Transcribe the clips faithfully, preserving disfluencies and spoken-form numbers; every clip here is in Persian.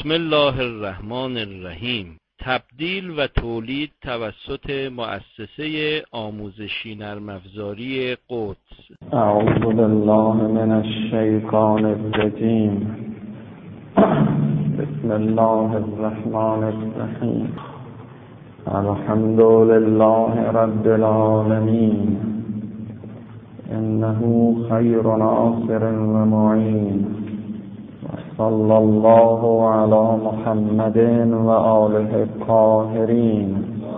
بسم الله الرحمن الرحیم. تبدیل و تولید توسط مؤسسه آموزشی نرم افزاری قدس. اعوذ بالله من الشیطان الرجیم. بسم الله الرحمن الرحیم. الحمد لله رب العالمین، انه خیر ناصر و معین. صلی الله علی محمد و آله الطاهرین.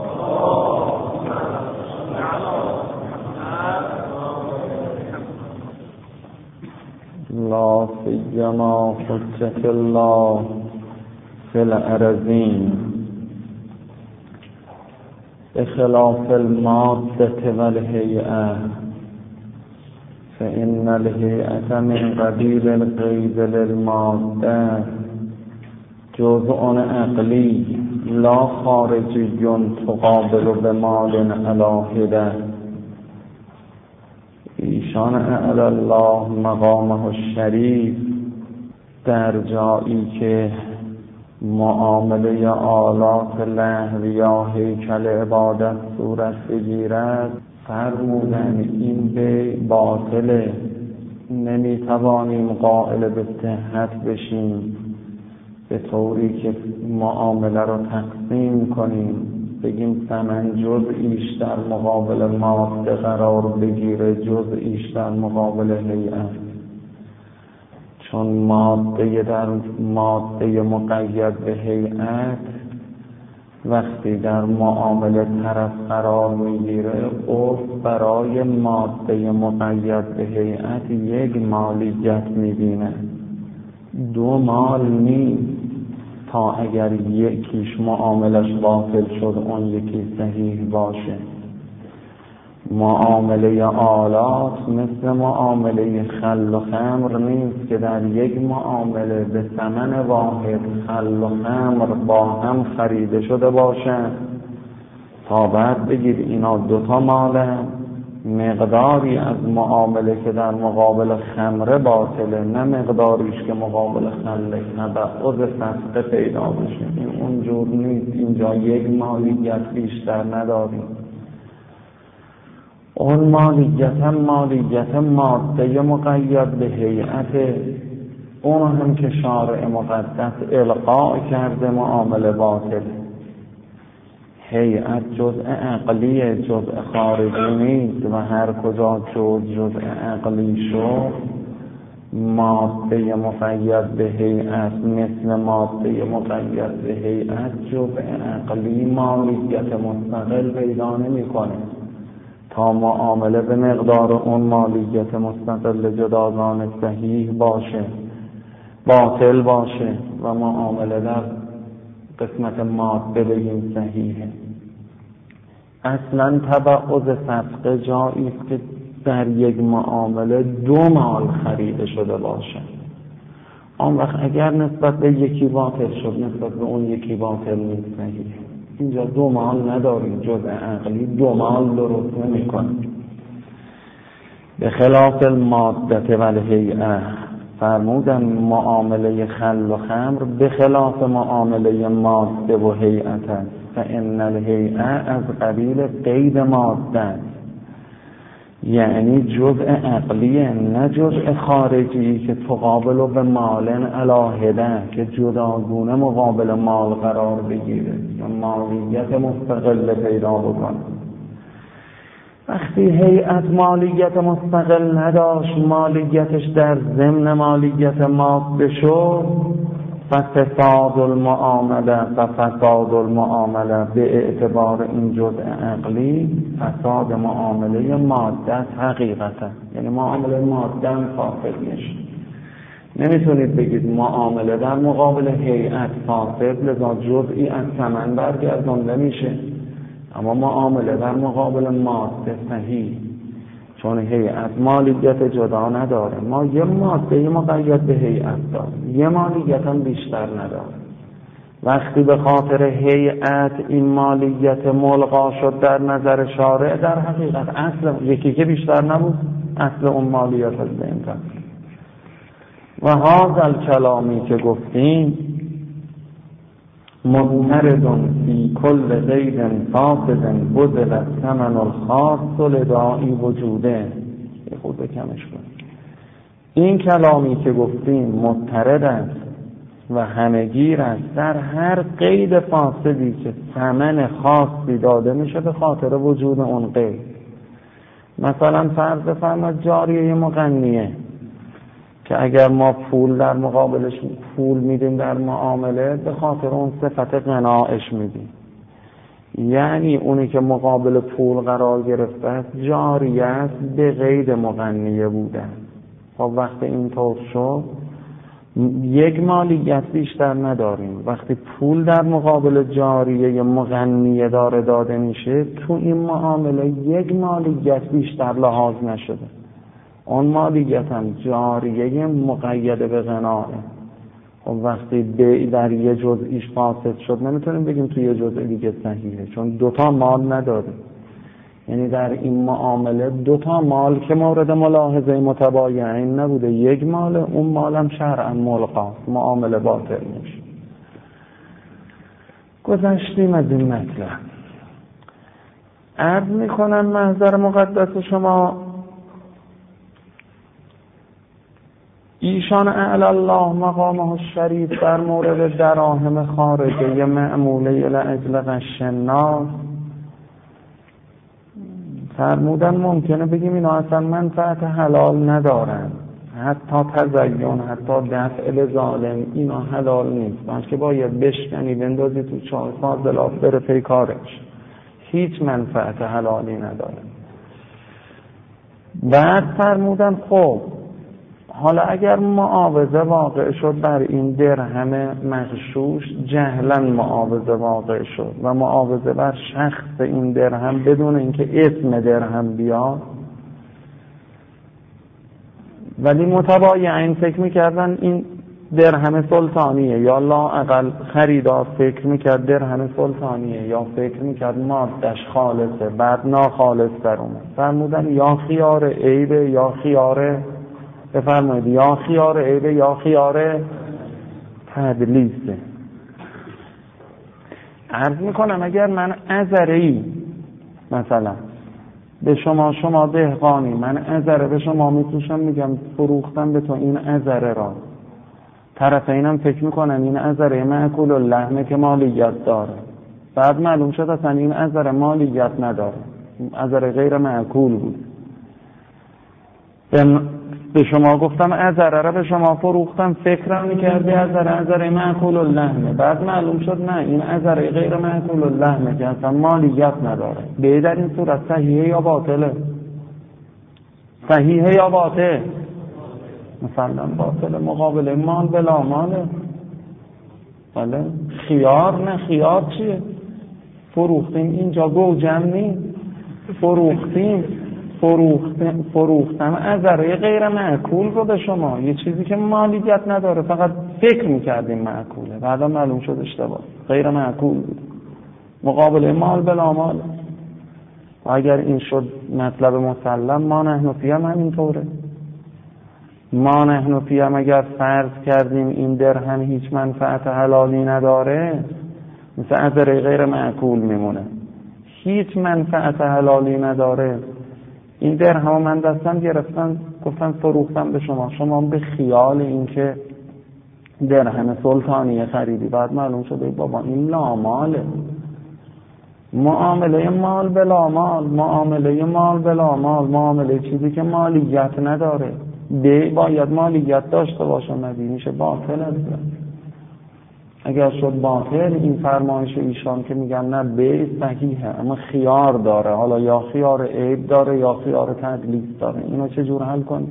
لا سیما حجة الله فی الارضین بخلاف المادة والهیئة، فإن الهیئة من قبیل القید للماده، جزء عقلی لا خارجی تقابل بمال علی حده. ایشان اعلی الله مقامه الشریف در جایی که معامله آلات لهو یا هیکل عبادت صورت بگیرد فرمودن این به باطله، نمیتوانیم قائل به صحت بشیم به طوری که معامله رو تقسیم کنیم، بگیم ثمن جزئیش در مقابل ماده قرار بگیره، جزئیش در مقابل هیئت. چون ماده در ماده مقید به هیئت وقتی در معامله طرف قرار میگیره، عرف برای ماده مقید به هیئت یک مالیت میبینه، دو مال نیست. تا اگر یکیش معاملش باطل شد اون یکی صحیح باشه. معامله آلات مثل معامله خل و خمر نیست که در یک معامله به ثمن واحد خل و خمر با هم خریده شده باشن تا بعد بگید اینا دوتا ماله. مقداری از معامله که در مقابل خمره باطله، نه مقداریش که مقابل خله تبعض فسقه پیدا بشه. این اونجور نیست. اینجا یک مالیت بیشتر نداریم. اون مالیت هم مالیت ماده مقید به هیئت، اون هم که شارع مقدس القاء کرده معامله باطل. هیئت جزء عقلیه، جزء خارجی نیست و هر کجا جزء جزء عقلی شد ماده مقید به هیئت مثل ماده مقید به هیئت جزء عقلی مالیت مستقل پیدا نمی‌کنه تا معامله به مقدار اون مالیت مستقل جداگانه صحیح باشه، باطل باشه و معامله در قسمت ماده بگیم صحیحه. اصلا تبعض فسقه جایی است که در یک معامله دو مال خریده شده باشه. آن وقت اگر نسبت به یکی باطل شد نسبت به اون یکی باطل نیست صحیح. اینجا دو مال نداریم، جزء عقلی دو مال درست نمی کنه. به خلاف الماده و الهیئه فرمودن معامله خل و خمر به خلاف معامله ماده و هیئت است. فإن الهیئه از قبیل قید ماده، یعنی جزء عقلیه نه جزء خارجی که تقابل به مالن علاهده که جداگونه مقابل مال قرار بگیره یا مالیت مستقل پیدا بکنه. وقتی هیئت مالیت مستقل نداشت، مالیتش در ضمن مالیت ماده شد، فساد المعامله و فساد المعامله به اعتبار این جزء عقلی فساد معامله ماده حقیقتا، یعنی معامله ماده هم فاسد میشه. نمیتونید بگید معامله در مقابل هیئت فاسد لذا جزئی از ثمن برگردانده میشه، اما معامله در مقابل ماده صحیح، چون هیئت مالیت جدا نداره. ما یه ماده مقید به هیئت داریم، یه مالیت هم بیشتر نداره. وقتی به خاطر هیئت این مالیت ملغا شد در نظر شارع، در حقیقت اصل یکی که بیشتر نبود، اصل اون مالیت از بین رفت. و هذا الکلامی که گفتیم مضطرد فی کل قید فاسد بذل الثمن الخاص لداعی وجوده. یه خود بکمش کن. این کلامی که گفتیم مضطرد است و همه‌گیر است در هر قید فاسدی که ثمن خاصی داده میشه به خاطر وجود اون قید. مثلا فرض بفرمایید جاریه مغنیه که اگر ما پول در مقابلش پول میدیم در معامله به خاطر اون صفت غنایش میدیم، یعنی اونی که مقابل پول قرار گرفته است جاریه است به قید مغنیه بوده. خب وقتی اینطور شد یک مالیت بیشتر نداریم. وقتی پول در مقابل جاریه مغنیه داره داده میشه تو این معامله یک مالیت بیشتر لحاظ نشده، اون مالیت هم جاریه مقید به غناه. خب وقتی بیع در یه جزئیش فاسد شد نمیتونیم بگیم تو یه جزء دیگه صحیحه، چون دوتا مال نداره. یعنی در این معامله دوتا مال که مورد ملاحظه متباینین نبوده، یک مال، اون مالم شرعا ملغاست، معامله باطل میشه. گذشتیم از این مطلب. عرض میکنم محضر مقدس شما ایشان اعلی الله مقامه الشریف در مورد دراهم خارجه معموله لاجل غش الناس فرمودن ممکنه بگیم اینا اصلا منفعت حلال ندارن، حتی تزیین، حتی دفع لظالم، اینا حلال نیست، بلکه باید بشکنی بندازی تو چاه فاضلات بره پی کارش، هیچ منفعت حلالی نداره. بعد فرمودن خب حالا اگر معاوضه واقع شد بر این درهم مغشوش، جهلا معاوضه واقع شد و معاوضه بر شخص این درهم بدون اینکه اسم درهم بیاد، ولی متباینین فکر میکردن این درهم سلطانیه، یا لااقل خریدار فکر میکرد درهم سلطانیه، یا فکر میکرد مادش خالصه، بعد ناخالص در اومد. فرمودن یا خیار عیبه یا خیار بفرمایید یا خیار عیبه یا خیار تدلیسه. عرض میکنم اگر من عذره‌ای مثلا به شما شما دهقانی من عذره به شما میتوشم میگم فروختم به تو این عذره را، طرفینم فکر میکنن این عذره معکول اللحمه که مالیت داره، بعد معلوم شد اصلا این عذره مالیت نداره، عذره غیر معکول بود. به شما گفتم عذره را به شما فروختم، فکرم میکردی عذره عذره معکول اللحمه، بعد معلوم شد نه این عذره غیر معکول اللحمه که اصلا مالیت نداره. به در این صورت صحیحه یا باطله؟ صحیحه یا باطل؟ مثلا باطل، مقابل مال بلا ماله. بله خیار نه، خیار چیه؟ فروختیم اینجا گوجم نیست، فروختیم فروختم فروختم عذره غیر معکول رو به شما، یه چیزی که مالیت نداره، فقط فکر میکردیم معکوله، بعدا معلوم شد اشتباه، غیر معکول بود، مقابل مال بلا مال. و اگر این شد مطلب مسلم، ما نحن فیم همینطوره. ما نحن فیم اگر فرض کردیم این درهم هیچ منفعت حلالی نداره، مثل عذره غیر معکول میمونه، هیچ منفعت حلالی نداره. این درهم من دستم گرفتن گفتن فروختم به شما، شما به خیال اینکه درهم سلطانیه خریدی، بعد معلوم شده بابا این لاماله. معامله مال بلا مال، معامله مال بلا مال، معامله چیزی که مالیت نداره، بیع باید مالیت داشته باشه، ندی میشه باطل است. اگر شد باطل این فرمایش ایشان که میگن نه بیع صحیحه اما خیار داره، حالا یا خیار عیب داره یا خیار تدلیس داره، اینو چه جور حل کنی؟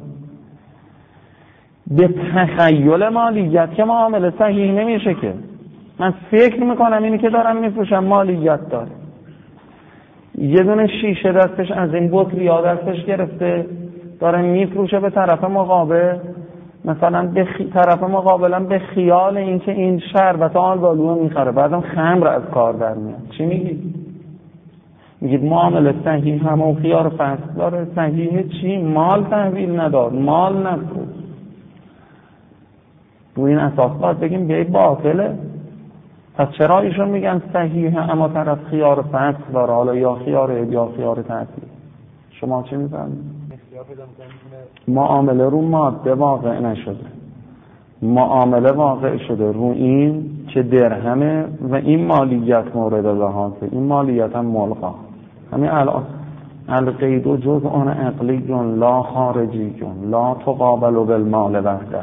به تخیل مالیت که معامله صحیح نمیشه که. من فکر میکنم اینی که دارم میفروشم مالیت داره. یه دونه شیشه دستش از این بطری ها دستش گرفته داره میفروشه به طرف مقابل، مثلا به خی... طرف مقابلم به خیال اینکه این شربت آلبالو میخره، بعدم خمر از کار در میاد. چی میگید؟ میگید معامله صحیح همون خیار فصل داره، صحیح چی؟ مال تحویل ندار، مال نفروش. رو این اساس باید بگیم بیای باطله. پس چرا ایشون میگن صحیحه اما طرف خیار فسخ داره، حالا یا خیار یا خیار تعطیل؟ شما چی میفهمید؟ معامله رو ماده واقع نشده، معامله واقع شده رو این که درهمه و این مالیت مورد لحاظه، این مالیت هم ملغا. همین الان القید و جز آن عقلی جن لا خارجی جن لا تقابل بالمال وحده.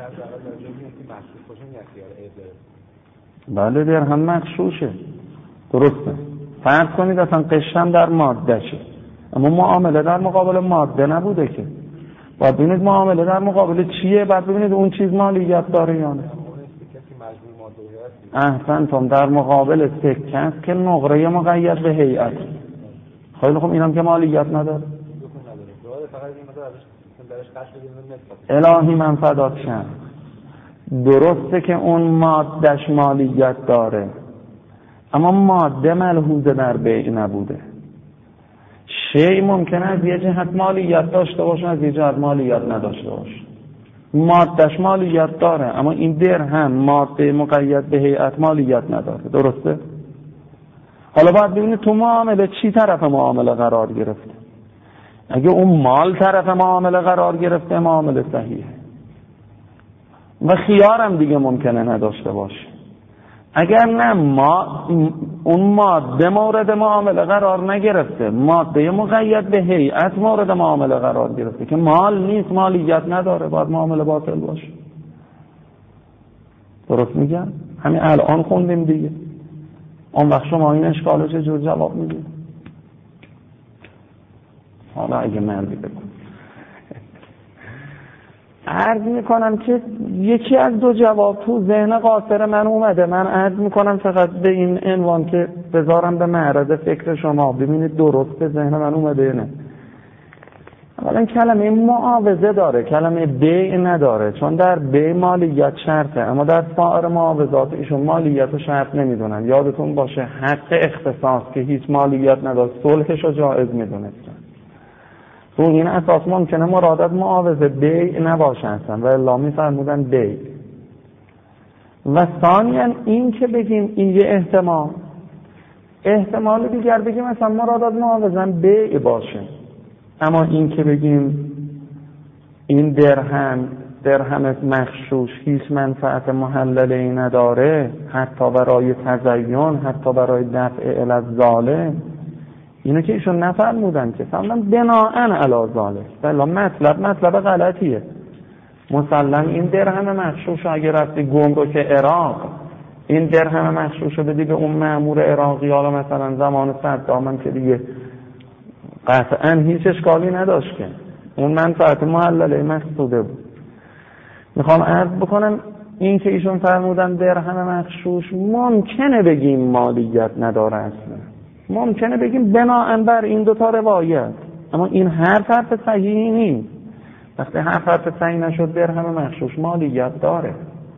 بله درهم مغشوشه، درسته. فرض کنید اصلا قشم در ماده شه، اما معامله در مقابل ماده نبوده که. باید ببینید معامله در مقابل چیه، بعد ببینید اون چیز مالیت داره یا نه. احسنتم، در مقابل سکه است که نقره مقید به هیئت. خیلی خوب، اینم که مالیت نداره. الهی من فدات شم. درسته که اون مادهش مالیت داره، اما ماده ملحوظه در بیع نبوده. شیء ممکنه از یه جهت مالیت داشته باشه، از یه جهت مالیت نداشته باشه. مادهش مالیت داره، اما این درهم ماده مقید به هیئت مالیت نداره. درسته؟ حالا باید ببینید تو معامله چی طرف معامله قرار گرفته. اگه اون مال طرف معامله قرار گرفته معامله صحیحه و خیارم دیگه ممکنه نداشته باشه. اگر نه ما اون ماده مورد معامله قرار نگرفته، ماده مقید به هیئت مورد معامله قرار گرفته که مال نیست، مالیت نداره، باید معامله باطل باشه. درست میگم؟ همین الان خوندیم دیگه. اون وقت شما این اشکالو چجور جواب میدید؟ حالا اگه من بگم عرض میکنم که یکی از دو جواب تو ذهن قاصر من اومده. من عرض میکنم فقط به این عنوان که بذارم به معرض فکر شما، ببینید درست به ذهن من اومده یا نه. اولا کلمه معاوضه داره، کلمه بیع نداره، چون در بیع مالیت شرطه، اما در سایر معاوضات ایشون مالیت رو شرط نمیدونن. یادتون باشه حق اختصاص که هیچ مالیت نداره صلحش رو جایز میدونستن. تو این اساس ممکنه مرادت معاوضه بیع نباشه اصلا و الا میفرمودن بیع. و ثانیاً این که بگیم این یه احتمال، احتمال دیگر بگیم مثلا مرادت معاوضه بیع باشه، اما این که بگیم این درهم درهم مغشوش هیچ منفعت محلله‌ای نداره، حتی برای تزیین، حتی برای دفع الی الظالم، اینو که ایشون نفرمودن که فرمودن بناءً علی ذالک. بلا مطلب مطلب غلطیه. مثلا این درهم مغشوش اگه رفتی گمرک عراق، این درهم مغشوش رو بدی به اون مأمور عراقی، حالا مثلا زمان صدام که دیگه قطعاً هیچ اشکالی نداشت که اون منفعت محلله مقصوده بود. میخوام عرض بکنم این که ایشون فرمودن درهم مغشوش ممکنه بگیم مالیت نداره اصلا، ممکنه بگیم بناءً بر این دوتا روایت، اما این هر طرف صحیحی نیست. وقتی هر طرف صحیح نشد درهم مغشوش مالیت داره،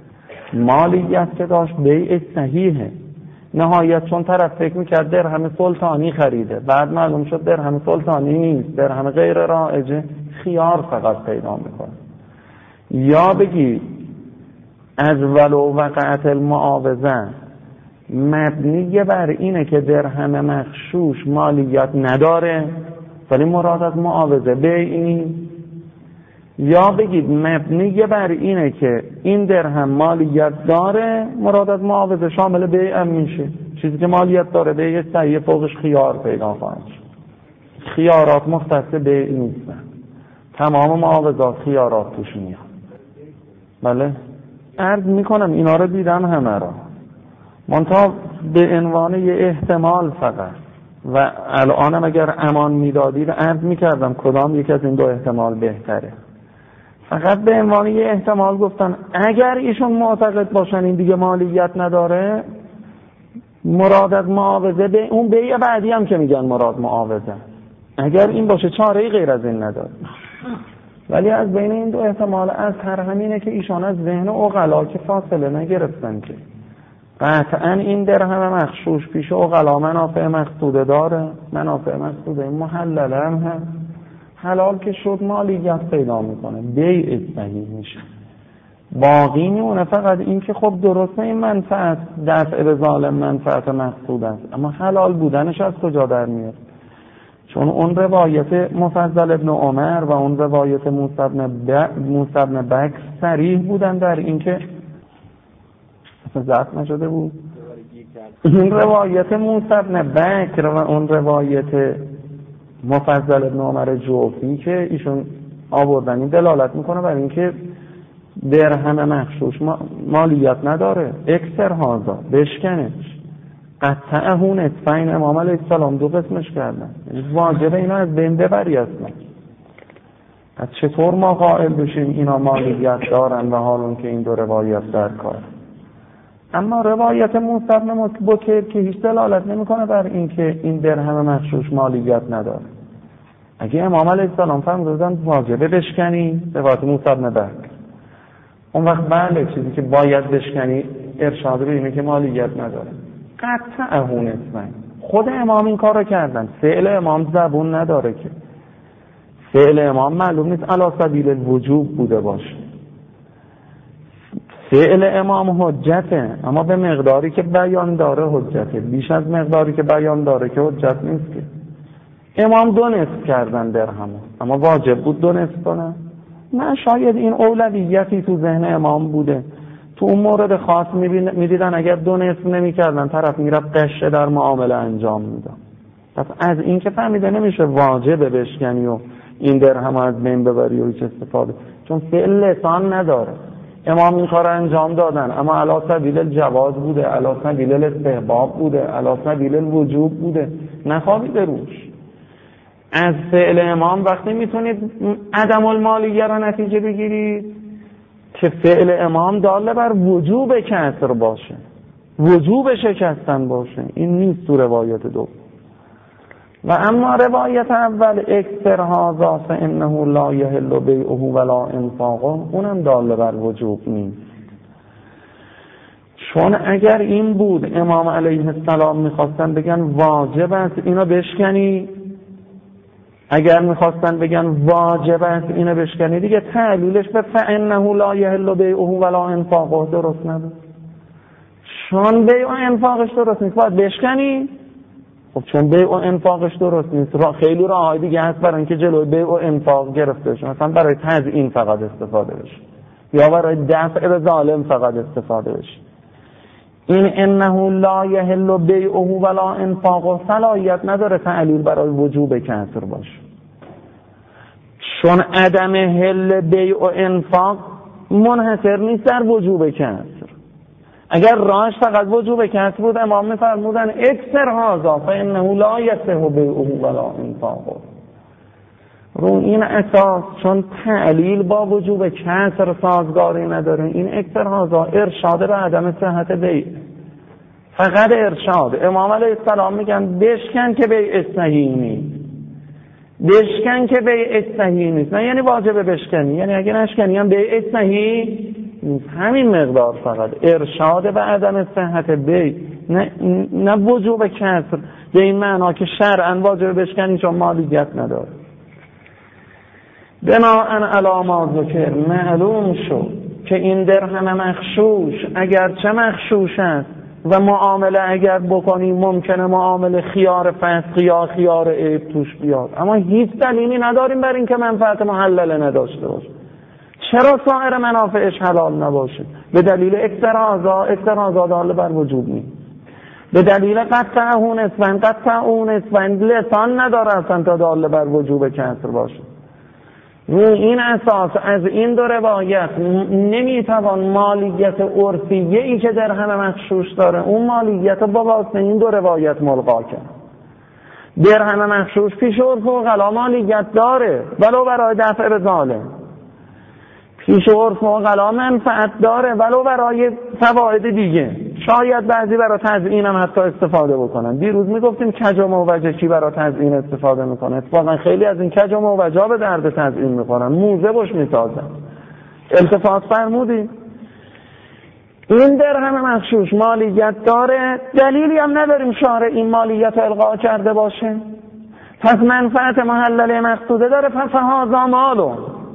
مالیت که داشت بیع صحیحه. نهایت چون طرف فکر میکرد درهم سلطانی خریده، بعد معلوم شد درهم سلطانی نیست، درهم غیر رائجه، خیار فقط پیدا میکنه. یا بگی از ولو وقعت المعاوضه مبنی بر اینه که درهم مغشوش مالیت نداره ولی مراد از معاوضه بیع نیست. یا بگید مبنی بر اینه که این درهم مالیت داره، مراد از معاوضه شامل بیع هم میشه. چیزی که مالیت داره بیع صحیح، فوقش خیار پیدا خواهد شد. خیارات مختص بیع نیستن، تمام معاوضات خیارات توش میاد. بله عرض میکنم اینا رو دیدم همه را، منتها به عنوان یه احتمال فقط. و الانم اگر امان میدادید عرض میکردم کدام یک از این دو احتمال بهتره. فقط به عنوان یه احتمال گفتن اگر ایشون معتقد باشن این دیگه مالیت نداره، مراد از معاوضه به اون بیع بعدی هم که میگن مراد معاوضه، اگر این باشه چاره‌ای غیر از این نداره. ولی از بین این دو احتمال از هر همینه که ایشان از ذهن عقلا که فاصله نگرفتن که قطعا این درهم مغشوش پیش عقلا منافع مقصوده داره، منافع مقصوده محلله هم هست، حلال که شد مالیت پیدا میکنه، بیع صحیح میشه. باقی میمونه فقط این که خب درسته این منفعت دفع به ظالم منفعت مقصود است، اما حلال بودنش از کجا در میاد؟ چون اون روایت مفضل ابن عمر و اون روایت موسی بن بکر صریح بودن در این که اصلا ضبط نشده بود. این روایت موسی بن بکر و اون روایت مفضل ابن عمر جوفی که ایشون آوردن این دلالت میکنه بر اینکه درهم مخشوش مالیت نداره. اکثر هازا بشکنش قطعه نصفین، امام علیه السلام دو قسمش کردن، واجبه اینا از بین ببری اصلا. از چطور ما قائل بشیم اینا مالیت دارن و حالون که این دو روایت در کار؟ اما روایت موسی بن بکر که هیچ دلالت نمیکنه بر این که این درهم مخشوش مالیت نداره. اگه امام علیه السلام فرمودن واجبه بشکنی، روایت موسی بن بکر، اون وقت بله چیزی که باید بشکنی ارشاد به اینه که مالیت نداره. قطعه نصفین، خود امام این کار رو کردن. فعل امام زبون نداره که، فعل امام معلوم نیست علی سبیل الوجوب بوده باشه. فعل امام حجته، اما به مقداری که بیان داره حجته، بیش از مقداری که بیان داره که حجت نیست که. امام دو نصف کردن درهم، اما واجب بود دو نصف کنن؟ نه، شاید این اولویتی تو ذهن امام بوده. تو اون مورد خاص میدیدن اگر دو نصف نمی کردن طرف میرفت قشه در معامله انجام میدن. پس از این که فهمیده نمیشه واجبه بشکنی و این درهم از بین ببری و هیچ استفاده، چون فعل لسان نداره. امام این کار انجام دادن اما علی سبیل الجواز بوده، علی سبیل الاستحباب بوده، علی سبیل الوجوب بوده، نخوابیده روش. از فعل امام وقتی میتونید عدم المالیه را نتیجه بگیرید که فعل امام داله بر وجوب کسر باشه، وجوب شکستن باشه. این نیست تو روایت دو. و اما روایت اول اکثر هذا فانه لا یحل بیعه ولا انفاقه، اونم داله بر وجوب نیست. چون اگر این بود امام علیه السلام میخواستن بگن واجب است اینو بشکنی، اگر میخواستن بگن واجب است اینو بشکنی، دیگه تعلیلش به فانه لا یحل بیعه ولا انفاقه درست نبود. چون بیع و انفاقش درست نیست باید بشکنی. خب چون بیع و انفاقش درست نیست، را خیلی راههای دیگه هست برای اینکه جلوی بیع و انفاق گرفته بشه. مثلا برای تزیین فقط استفاده بشه یا برای دفع به ظالم فقط استفاده بشه. این انه لا یحل بیعه ولا انفاقه صلاحیت نداره تعلیل برای وجوب کسر باشه، چون عدم حل بیع و انفاق منحصر نیست در وجوب کسر. اگر راهش فقط وجوب کسر بود امام میفرمودن اکثر هذا فانه لا یصح بیعه ولا انفاقه. رو این اساس چون تعلیل با وجوب کسر سازگاری نداره، این اکثر هذا ارشاد به عدم صحت بیع، فقط ارشاد. امام علیه السلام میگن بشکن که بیع صحیح نیست، بشکن که بیع صحیح نیست، نه یعنی واجبه بشکنی، یعنی اگه نشکنی هم بیع صحیح نیست. همین مقدار فقط ارشاد به عدم صحت بیع، نه نه وجوب کسر به این معنا که شرعاً واجبه بشکنی چون مالیت نداره. بناءً علی ما ذکر معلوم شد که این درهم مغشوش اگرچه مغشوش است و معامله اگر بکنی ممکنه معامله خیار فسق یا خیار عیب توش بیاد، اما هیچ دلیلی نداریم بر این که منفعت محلله نداشته باشه. چرا سایر منافعش حلال نباشه؟ به دلیل اکثر هذا، اکثر هذا داله بر وجوب نیست. به دلیل قطعه نصفین، قطعه نصفین لسان نداره اصلا تا داله بر وجوب کسر باشه. روی این اساس از این دو روایت نمیتوان مالیت عرفیه ای که درهم مغشوش داره اون مالیت با واسطه این دو روایت ملغا کرد. درهم مغشوش پیش عرف عقلا مالیت داره ولو برای دفع به ظالم، پیش عرف عقلا منفعت داره ولو برای فواید دیگه، شاید بعضی برای تزیین هم حتی استفاده بکنن. دیروز میگفتیم کج و موجه کی برای تزیین استفاده میکنه، اتفاقا خیلی از این کج و موجه به درد تزیین میخورن، موزه بش میسازن. التفات فرمودیم این درهم مغشوش مالیت داره، دلیلی هم نداریم شارع این مالیت القا کرده باشه، پس منفعت محلله مقصوده داره، پس هذا مالو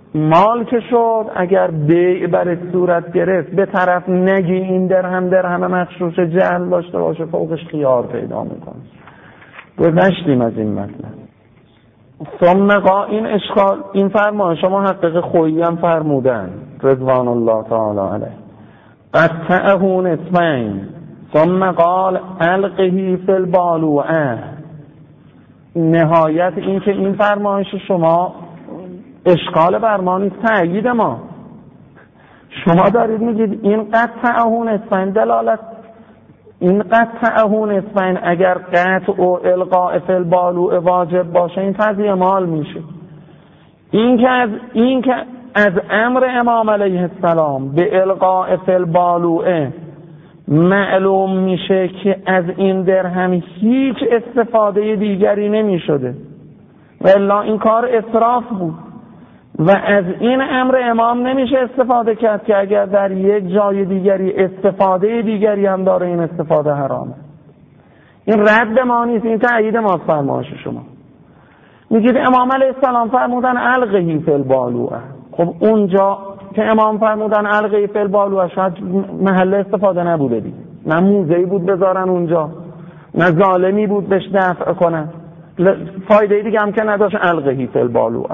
مال که شد، اگر بیع برای صورت گرفت به طرف نگی این درهم درهم مغشوش جهل داشته باشه، فوقش خیار پیدا میکنه. گذشتیم از این مطلب. ثم قا این اشکال این فرمان شما حقیق خویی هم فرمودن رضوان الله تعالی علیه قطعه نصفین ثم قال القه فی البالوعه. نهایت این که این فرمایش شما اشکال بر ما نیست، تأیید ما. شما دارید میگید این قطعه نصفین دلالت این قطعه نصفین اگر قطع و القاء فی البالوع واجب باشه این تضییع مال میشه. این که از این که از امر امام علیه السلام به القاء فی البالوع معلوم میشه که از این درهم هیچ استفاده دیگری نمیشده و الا این کار اسراف بود و از این امر امام نمیشه استفاده کرد که اگر در یک جای دیگری استفاده دیگری هم داره این استفاده حرامه. این رد ما نیست، این تأیید ما فرمایش شما. میگید امام علیه السلام فرمودن القه فی البالوع. خب اونجا که امام فرمودن القه فی البالوع شاید محل استفاده نبوده دیگه، نه موزه‌ای بود بذارن اونجا، نه ظالمی بود بهش دفع کنن، فایده دیگه هم که نداشت القه فی البالوع.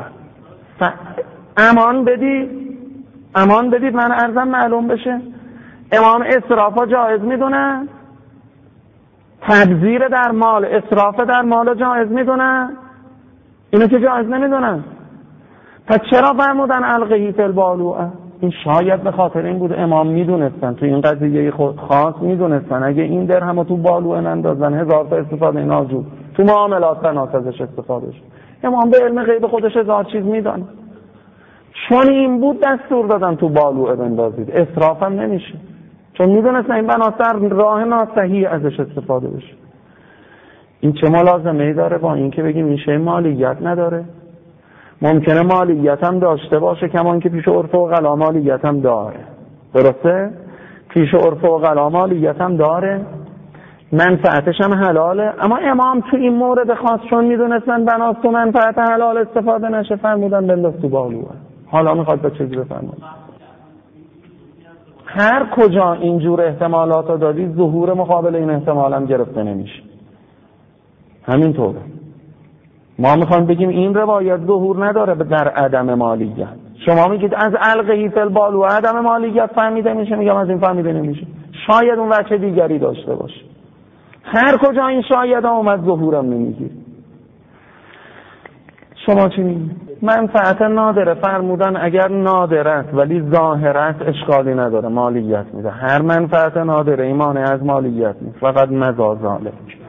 امان بدید امان بدید من عرضم معلوم بشه. امام اسرافا جایز میدونن، تبذیر در مال اسراف در مال جایز میدونن، اینو که جایز نمیدونن. پس چرا فرمودن القه فی البالوع؟ این شاید به خاطر این بود امام میدونستن تو این قضیه خاص میدونستن اگه این درهم تو بالوع نندازن هزار تا استفاده ناجور تو معاملات بنات ازش استفاده شد. امام به علم غیب خودش هزار چیز میدونه، چون این بود دستور دادن تو بالوعه بندازید، اسراف هم نمیشه چون میدونستن این بناستر راه ناصحیح ازش استفاده بشه. این چه ملازمه ای داره با این که بگیم این شی مالیت نداره؟ ممکنه مالیت هم داشته باشه، کمان که پیش عرف و قلا مالیت هم داره، درسته؟ پیش عرف و قلا مالیت هم داره، منفعتش هم حلاله. اما امام تو این مورد خاص چون میدونستن بناست تو منفعت حلال استفاده نشه فرمودن بنداز تو بالوعه. حالا میخواد به چیزی بفرمایید. هر کجا اینجور احتمالات رو دادی ظهور مقابل این احتمال هم گرفته نمیشه. همینطوره. ما میخوایم بگیم این روایت ظهور نداره در عدم مالیت. شما میگید از القه فی البالوع عدم مالیت فهمیده میشه، میگم از این فهمیده نمیشه، شاید اون وجه دیگری داشته باشه. هر کجا این شاید اومد ظهورم نمیگیر. شما چی میگید؟ منفعت نادره فرمودن اگر نادر است ولی ظاهر است اشکالی نداره، مالیت میده. هر منفعت نادره ایمان از مالیت نیست، فقط مزازاله.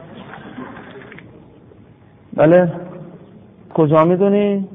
بله کجا میدونی؟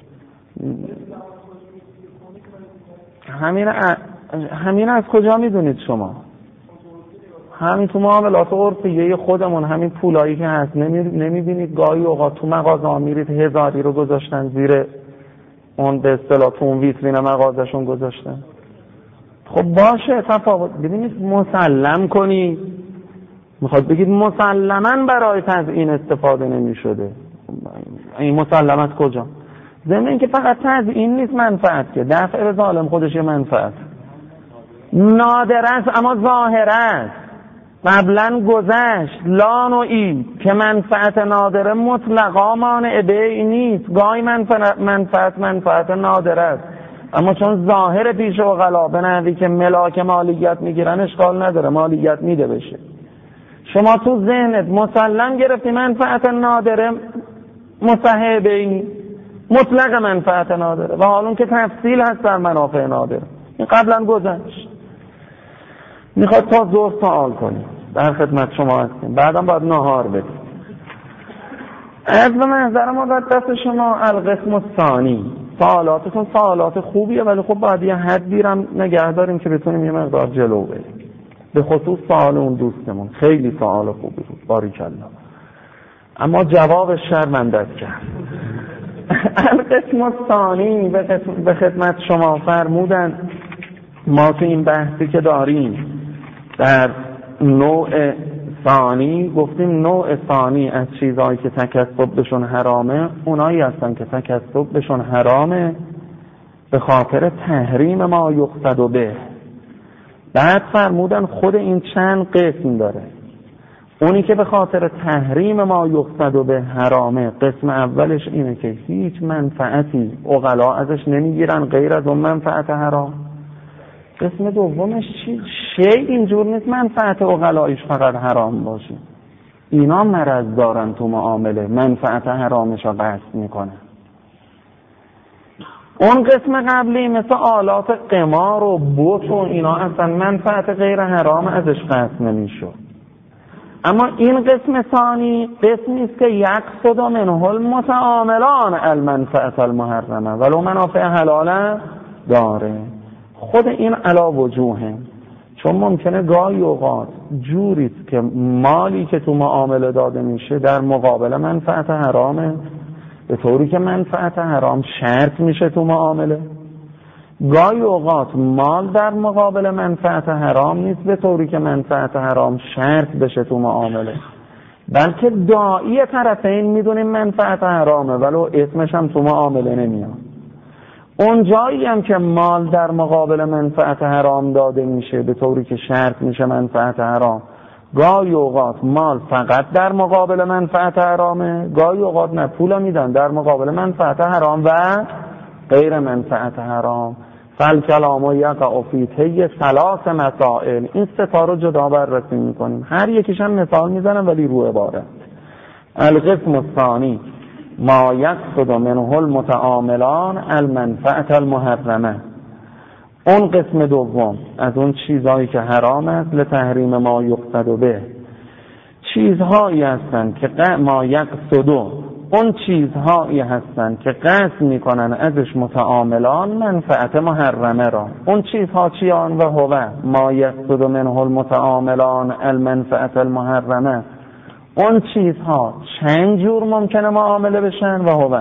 همین همین از کجا میدونید شما؟ همین تو معاملات عرفیه خودمون، همین پولایی که هست نمیبینید گاهی اوقات تو مغازه میرید هزاری رو گذاشتن زیر اون به اصطلاح تو اون ویترین مغازهشون گذاشتن. خب باشه تفاوت ببینید مسلم کنی، میخواد بگید مسلماً برای تزیین استفاده نمیشده. این مسلمت کجا؟ ضمن اینکه فقط تزیین نیست منفعت که دفع به ظالم خودش یه منفعت نادر است اما ظاهر است. قبلا گذشت لا نوعی که منفعت نادره مطلقا مانع بیع نیست، گاهی منفعت منفعت منفعت نادر است اما چون ظاهر پیش و غلا به نحوی که ملاک مالیت میگیرن اشکال نداره، مالیت میده بشه. شما تو ذهنت مسلم گرفتی منفعت نادره مصحح بیع، مطلق منفعت نادره و حالا که تفصیل هست در منافع نادره. این قبلا گذشت. میخواد تا ظهر سوال کنیم، در خدمت شما هستیم، بعدم باید نهار بدیم. از به محضر مقدس شما القسم الثانی، سوالاتتون سوالات خوبیه ولی خب باید یه حدی هم نگه داریم که بتونیم یه مقدار جلو بریم. به خصوص سوال اون دوستمون خیلی سوال خوبی بود باریکالله، اما جوابش شرمندت کرد. القسم الثانی به خدمت شما فرمودن ما تو این بحثی که داریم در نوع ثانی گفتیم نوع ثانی از چیزهایی که تکسب بشون حرامه اونایی هستن که تکسب بشون حرامه به خاطر تحریم ما یقصد به. بعد فرمودن خود این چند قسم داره. اونی که به خاطر تحریم ما یقصد به حرامه، قسم اولش اینه که هیچ منفعتی عقلا ازش نمیگیرن غیر از اون منفعت حرام. قسم دومش چی؟ شی اینجور نیست منفعت عقلایش فقط حرام باشه. اینا مرض دارن تو معامله، منفعت حرامش رو قصد میکنن. اون قسم قبلی مثل آلات قمار و بوت و اینا اصلا منفعت غیر حرام ازش قصد نمیشه. اما این قسم ثانی قسمی است که یقصد منه المتعاملان المنفعت المحرمه ولو منافع حلاله داره. خود این علا وجوهه، چون ممکنه گاهی اوقات جوریست که مالی که تو معامله داده میشه در مقابل منفعت حرامه، به طوری که منفعت حرام شرط میشه تو معامله. گاهی اوقات مال در مقابل منفعت حرام نیست به طوری که منفعت حرام شرط بشه تو معامله، بلکه داعی طرفین میدونیم منفعت حرامه ولو اسمش هم تو معامله نمیاد. اون جایی هم که مال در مقابل منفعت حرام داده میشه به طوری که شرط میشه منفعت حرام، گاهی اوقات مال فقط در مقابل منفعت حرامه، گاهی اوقات نه، پول میدن در مقابل منفعت حرام و غیر منفعت حرام. فالکلام یقع فی طی ثلاث مسائل. این سه تا رو جدا بررسی میکنیم، هر یکیش هم مثال میزنم ولی رو عبارت. القسم الثانی ما یقصد منه المتعاملان المنفعت المحرمه. اون قسم دوم از اون چیزهایی که حرام است لتحریم ما یقصد به، چیزهایی هستند که ما یقصد، اون چیزهایی هستند که قصد میکنن ازش متعاملان منفعت محرمه را. اون چیزها چیان؟ و هو ما یقصد منه المتعاملان المنفعت المحرمه. اون چیزها چند جور ممکنه معامله بشن؟ و هو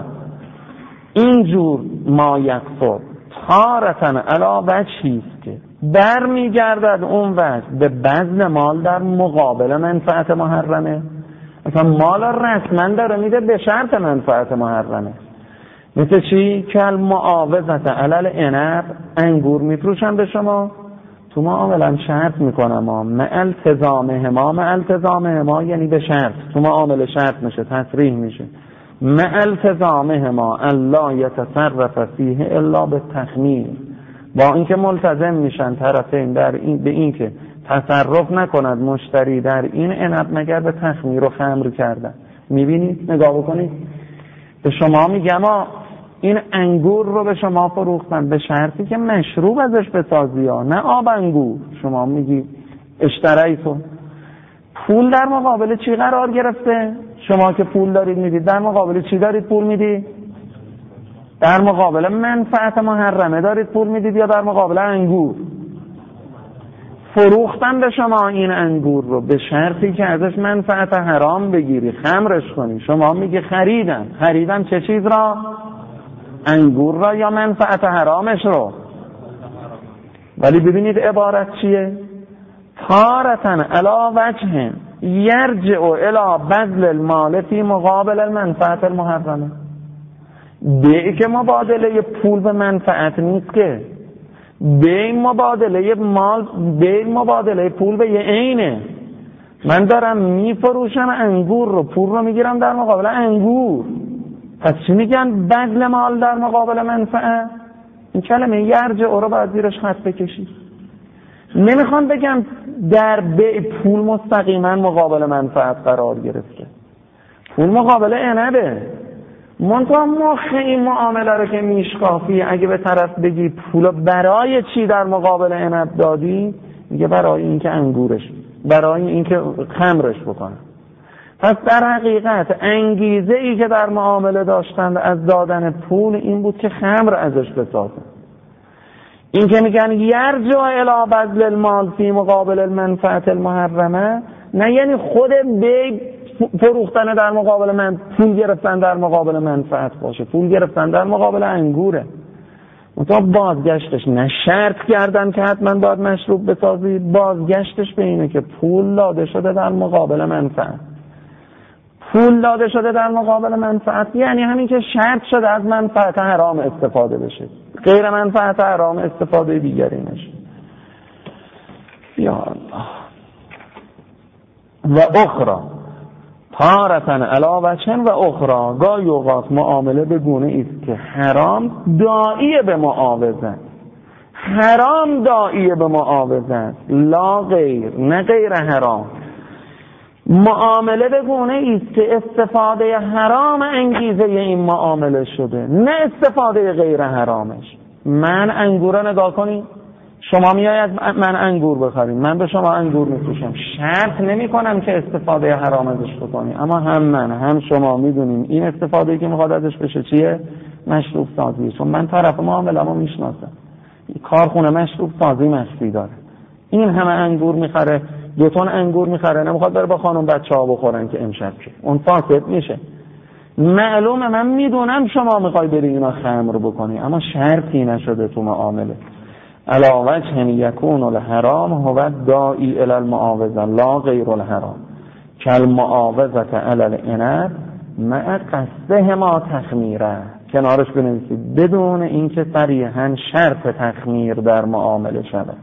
این جور ما یقصد تارتن علا وجهیست که بر میگردد اون وجه به بذل مال در مقابل منفعت محرمه. مثلا مال رسما داره میده به شرط منفعت محرمه. مثل چی؟ که المعاوضت علل عنب، انگور میفروشن به شما، تو معامله شرط میکنم ما مع التزامه ما مع التزامه ما یعنی به شرط، تو معامله شرط میشه، تصریح میشه مع التزامه ما الا یتصرف فیه الا بالتخمیر، با اینکه ملتزم میشن طرفین در این به این که تصرف نکند مشتری در این عنب مگر به تخمیر و خمر کردن. میبینید؟ نگاه بکنید. به شما میگم این انگور رو به شما فروختن به شرطی که مشروب ازش بسازی ها، نه آب انگور. شما میگی اشتریتو، پول در مقابل چی قرار گرفته؟ شما که پول دارید میدید در مقابل چی دارید پول میدید؟ در مقابل منفعت محرمه دارید پول میدید یا در مقابل انگور؟ فروختن به شما این انگور رو به شرطی که ازش منفعت حرام بگیری، خمرش کنی. شما میگی خریدن. خریدن چه چیز را؟ انگور را یا منفعت حرامش رو؟ ولی ببینید عبارت چیه؟ تارتن علا وجه یرجع الی بذل المال فی مقابل المنفعت المحرمه. بیعی که مبادله پول به منفعت نیست که، بیع مبادله مال، بیع مبادله پول به یه عینه. من دارم میفروشم انگور رو، پول رو میگیرم در مقابل انگور. پس چی میگن بذل مال در مقابل منفعت؟ این کلمه یرجع رو باید زیرش خط بکشید. نمیخوان بگم در بیع پول مستقیما مقابل منفعت قرار گرفته، پول مقابل عنبه. منتها مخ این معامله رو که میشکافی، اگه به طرف بگی پول برای چی در مقابل عنب دادی، میگه برای اینکه انگورش، برای اینکه خمرش بکنه. پس در حقیقت انگیزه ای که در معامله داشتند از دادن پول این بود که خمر ازش بسازن. این که میگن یرجع الی بذل المال فی مقابل المنفعت المحرمه، نه یعنی خود بیع فروختن در مقابل من، پول گرفتن در مقابل منفعت باشه، پول گرفتن در مقابل انگوره. منتها بازگشتش نه شرط کردن که حتما باید مشروب بسازی، بازگشتش به اینه که پول داده شده در مقابل منفعت. پول داده شده در مقابل منفعت یعنی همین که شرط شده از منفعت حرام استفاده بشه. غیر منفعت حرام استفاده دیگری نشه. یا الله. و اخرى تارتن علا وجهن و اخرى، گاهی اوقات معامله به گونه ایست که حرام داعی به معاوضه، حرام داعی به معاوضه، لا غیر، نه غیر حرام. معامله به گونه ایست که استفاده حرام انگیزه این معامله شده، نه استفاده غیر حرامش. من انگور رو نگاه کنید، شما میاید من انگور بخریم، من به شما انگور میفروشم، شرط نمی کنم که استفاده حرام ازش بکنی، اما هم من هم شما میدونیم این استفاده‌ای که میخواد ازش بشه چیه؟ مشروب سازی. چون من طرف معامله‌مو میشناسم، کارخونه مشروب سازی مخفی داره، این همه انگور میخره، دو تن انگور میخره، نمیخواد بره با خانم بچه‌ها بخورن که امشب که اون فاسد میشه. معلومه من میدونم شما میخوای بری اینا خمر بکنی، اما شرطی نشده تو معامله. علا وجه یکون الحرام هو داعی الی المعاوضه لا غیر الحرام کالمعاوضه علی العنب مع قصدهما تخمیره. کنارش بنویسید بدون اینکه صریحاً شرط تخمیر در معامله شود.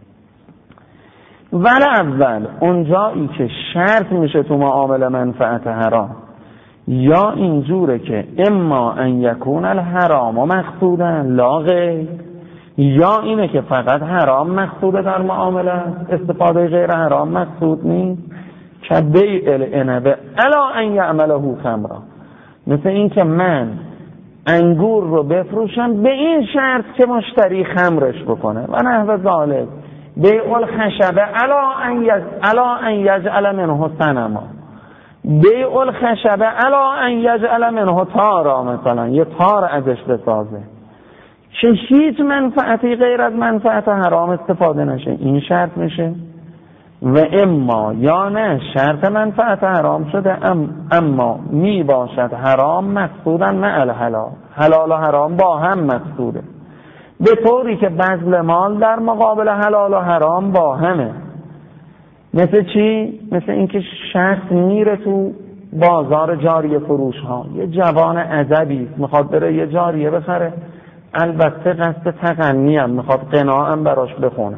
ولی اول اونجایی که شرط میشه تو معامله منفعت حرام، یا اینجوره که اما ان یکون الحرام مقصودا لا غیر، یا اینه که فقط حرام مقصوده در معامله، استفاده غیر حرام مقصود نیست. که بیع العنب الا ان یعمله خمرا، مثل این که من انگور رو بفروشم به این شرط که مشتری خمرش بکنه و نحو ذالک. بیع الخشبه الا ان یج الا ان یجعل منه صنما، بیع الخشبه الا ان یجعل منه تارا، مثلا یه تار ازش بسازه که هیچ منفعتی غیر از منفعت حرام استفاده نشه، این شرط میشه. و اما یا نه شرط منفعت حرام شده ام اما می باشد حرام مقصودن مع الحلال، حلال و حرام با هم مقصوده، به طوری که بذل مال در مقابل حلال و حرام با همه. مثل چی؟ مثل اینکه شخص میره تو بازار جاریه فروش ها، یه جوان ادبی میخواد بره یه جاریه بخره، البته قصد تغنی هم میخواد قناع هم براش بخونه.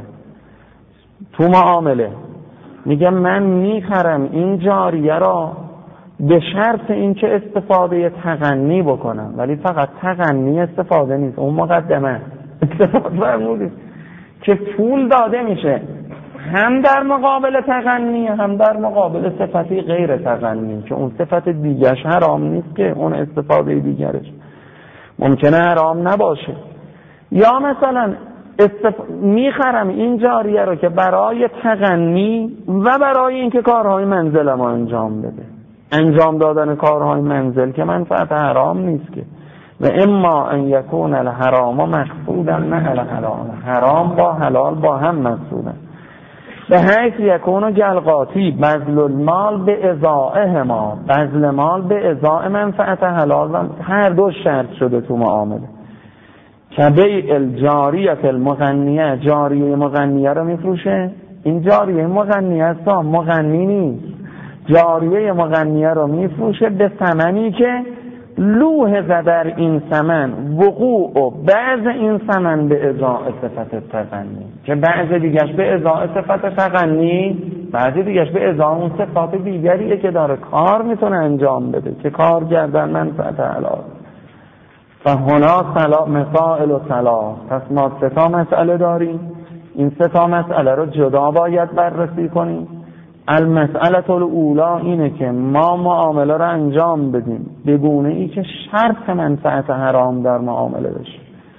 تو معامله میگه من میخرم این جاریه را به شرط اینکه استفاده تغنی بکنم، ولی فقط تغنی استفاده نیست، اون مقدمه استفاده فرمودید که پول داده میشه هم در مقابل تغنی هم در مقابل صفتی غیر تغنی، که اون صفت دیگرش حرام نیست، که اون استفاده دیگرش ممکنه حرام نباشه. یا مثلا استف... میخرم این جاریه رو که برای تغنی و برای اینکه کارهای منزل ما انجام بده، انجام دادن کارهای منزل که منفعت حرام نیست که. و اما ان یکون الحرام مقصودا مع الحلال، حرام با حلال با هم مقصودن. به حیث یکون جلقاتی بذل المال به ازائه ما، بذل مال به ازاء منفعت حلال و هر دو شرط شده تو معامله. که بیع الجاریت المغنیه، جاریه مغنیه رو میفروشه، این جاریه مغنیه است، مغنی نیست، جاریه مغنیه رو میفروشه به ثمنی که لوح در این ثمن وقوع و بعض این ثمن به ازاء صفت تغنی، که بعض دیگرش به ازاء صفت تغنی، بعض دیگرش به ازاء اون صفات دیگریه که داره کار میتونه انجام بده، که کار کردن منفعت حلال. فهنا سلا مسائل و سلا، پس ما سه تا مسئله داریم، این سه تا مسئله رو جدا باید بررسی کنیم. المسئله الاولا اینه که ما معامله رو انجام بدیم به گونه ای که شرط منفعت حرام در معامله بشه.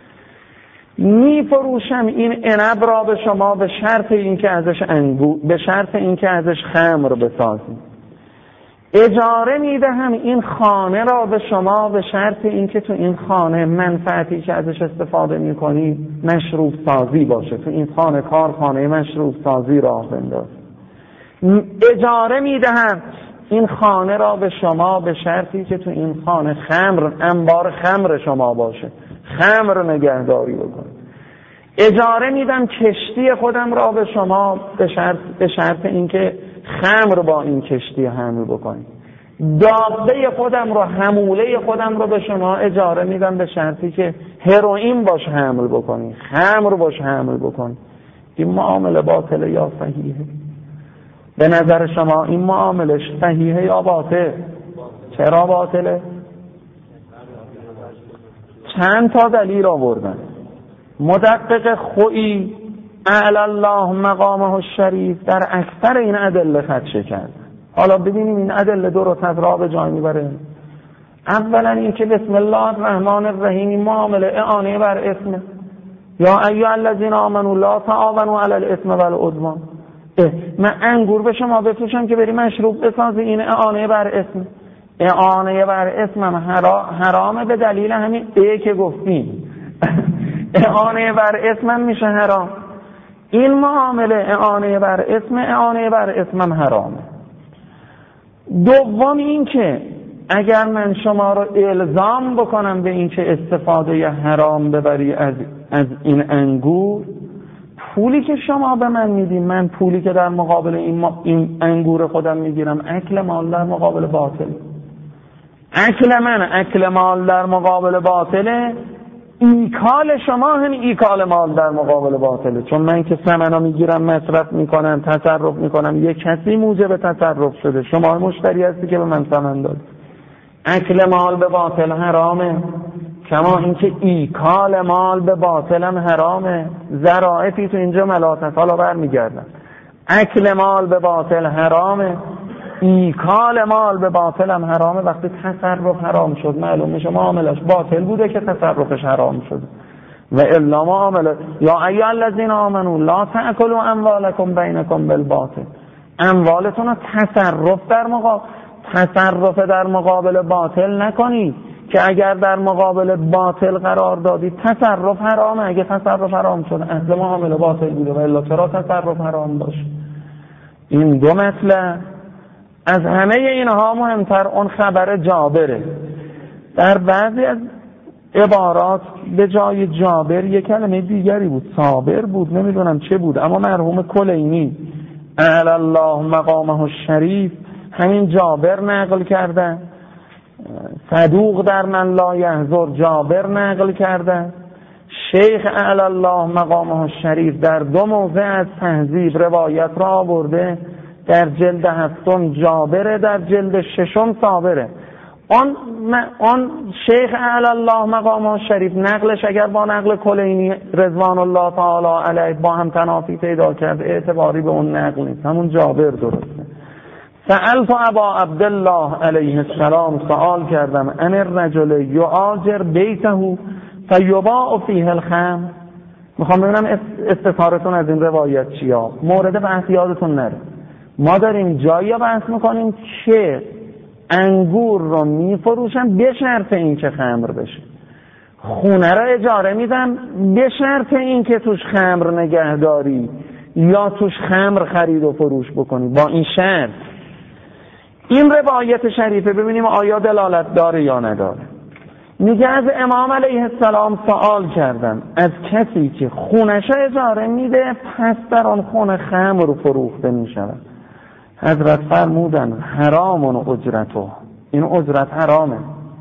میفروشم این عنب را به شما به شرط اینکه ازش انگور، به شرط اینکه ازش خمر بسازیم. اجاره میدهم این خانه را به شما به شرط اینکه تو این خانه منفعتی که ازش استفاده میکنید مشروب سازی باشه، تو این خانه کارخانه مشروب سازی راه بندازید. اجاره میدهم این خانه را به شما به شرطی که تو این خانه خمر، انبار خمر شما باشه، خمر نگهداری بکنید. اجاره میدم کشتی خودم را به شما به شرط به شرط اینکه خمر با این کشتی حمل بکنید. دابه خودم رو، حموله خودم رو به شما اجاره میدم به شرطی که هروئین باش حمل بکنی، خمر باش حمل بکنی. این معامله باطله یا صحیحه؟ به نظر شما این معامله صحیحه یا باطل؟ چرا باطله؟ چند تا دلیل آوردن. مدقق خویی اعلی الله مقامه الشریف در اکثر این ادله خدشه کرد. حالا ببینیم این ادله دو رو تضرا به جای میبره. اولا این که بسم الله الرحمن الرحیم این معامله اعانه بر اسم، یا ایها الذین آمنوا لا تعاونوا علی الاثم والعدوان. من انگور به شما بفروشم که بری مشروب بسازی، این اعانه بر اسم. اعانه بر اسم حرامه به دلیل همین ای که گفتیم. اعانه بر اسم میشه حرام. این معامله اعانه بر اسم، اعانه بر اسم حرامه. دوم این که اگر من شما رو الزام بکنم به این که استفاده حرام ببری از از این انگور، پولی که شما به من میدین، من پولی که در مقابل این, این انگور خودم میگیرم، اکل مال در مقابل باطل. اکل من اکل مال در مقابل باطله، ایکال شما هم ایکال مال در مقابل باطله. چون من که ثمنو میگیرم، مصرف میکنم، تصرف میکنم، یک کسی موجب تصرف شده، شما مشتری هستی که به من ثمن داد. اکل مال به باطل حرامه، کما اینکه ایکال مال به باطل هم حرامه. ذرائفی تو اینجا ملاتت. حالا برمیگردم. اکل مال به باطل حرامه، ایکال مال به باطل هم حرامه. وقتی تصرف حرام شد معلوم میشه معاملش باطل بوده که تصرفش حرام شده. و الا معامله یا ایها الذین آمنوا لا تأکلوا اموالکم بینکم بالباطل. اموالتون رو تصرف در مقابل تصرف در مقابل باطل نکنید، که اگر در مقابل باطل قرار دادید تصرف حرامه. اگه تصرف حرام شد اصل معامله باطل بوده، و الا چرا تصرف حرام باشه؟ این دو مطلب. از همه اینها مهمتر اون خبر جابره. در بعضی از عبارات به جای جابر یک کلمه دیگری بود، صابر بود، نمیدونم چه بود، اما مرحوم کلینی اعلی الله مقامه الشریف همین جابر نقل کردن. صدوق در من لا یحضر جابر نقل کردن. شیخ اعلی الله مقامه الشریف در دو موضع از تهذیب روایت را آورده. در جلد هفتم جابره، در جلد ششم صابره. آن آن شیخ اعلی الله مقامه الشریف نقلش اگر با نقل کلینی رضوان الله تعالی علیه با هم تنافی پیدا کرد، اعتباری به اون نقل نیست، همون جابر درسته. سألت ابا عبدالله علیه السلام، سوال کردم، ان الرجل یعاجر بیته فیباع فیه الخمر. میخوام ببینم استفارتون از این روایت چیه. مورد بحث یادتون نره. ما داریم جایی بحث میکنیم که انگور رو میفروشن به شرط این که خمر بشه. خونه رو اجاره میدن به شرط این که توش خمر نگهداری یا توش خمر خرید و فروش بکنی، با این شرط. این روایت شریفه ببینیم آیا دلالت داره یا نداره. میگه از امام علیه السلام سوال کردن از کسی که خونش اجاره میده پس در آن خونه خمر فروخته میشود. حضرت فرمودن حرام و اجرتو، این اجرت حرامه.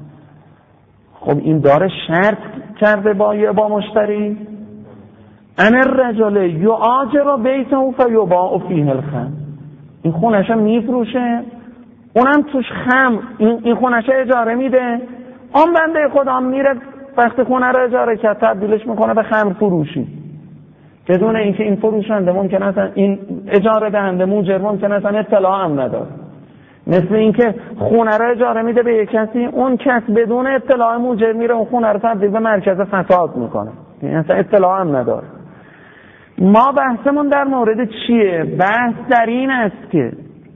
خب این داره شرط کرده با با مشتری. ان الرجل یعاجر بیته فیباع فیه الخمر، این خونش میفروشه، اونم توش خمر، این, این خونش اجاره میده. آن بنده خدا میره وقتی خونه رو اجاره کرد تبدیلش میکنه به خمر فروشی، بدون اینکه این فروشنده ممکن است، این اجاره دهنده موجر ممکن است اطلاع هم نداره. مثل اینکه خونه رو اجاره میده به یک کسی، اون کس بدون اطلاع موجر میره اون خونه رو تبدیل به مرکز فساد میکنه، یعنی اصلا اطلاع هم نداره. ما بحثمون در مورد چیه؟ بحث در این است که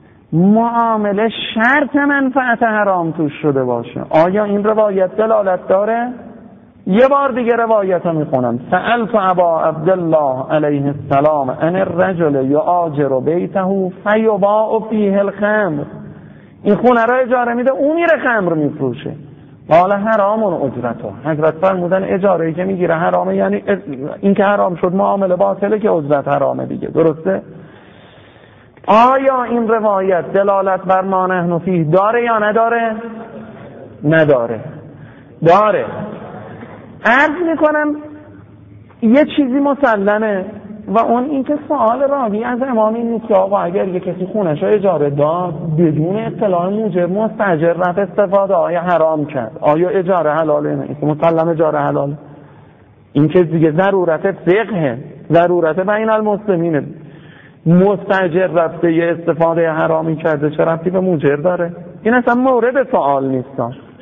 معامله شرط منفعت حرام توش شده باشه. آیا این روایت دلالت داره؟ یه بار دیگه روایت رو میخونم. سألت ابا عبدالله علیه السلام ان الرجل یعاجر بیته فیباع فیه الخمر، این خونه رو اجاره میده اون میره خمر میفروشه. قال حرام اجرته، حضرت فرمودن اجاره‌ای که میگیره حرامه، یعنی این که حرام شد معامله باطله که اجرت حرامه دیگه، درسته؟ آیا این روایت دلالت بر ما نحن فیه داره یا نداره؟ نداره. داره. عرض میکنم یه چیزی مسلمه و اون این که سوال راوی از امام این نیست که آقا اگر یه کسی خونش رو اجاره داد بدون اطلاع موجب مستاجر رفت استفاده آیا حرام کرد، آیا اجاره حلاله؟ نه، این مسلم اجاره حلاله. این که دیگه ضرورت فقه، ضرورت بین المسلمینه. مستاجر رفته یه استفاده حرامی کرده چه ربطی به موجر داره؟ این اصلا مورد سوال نیست.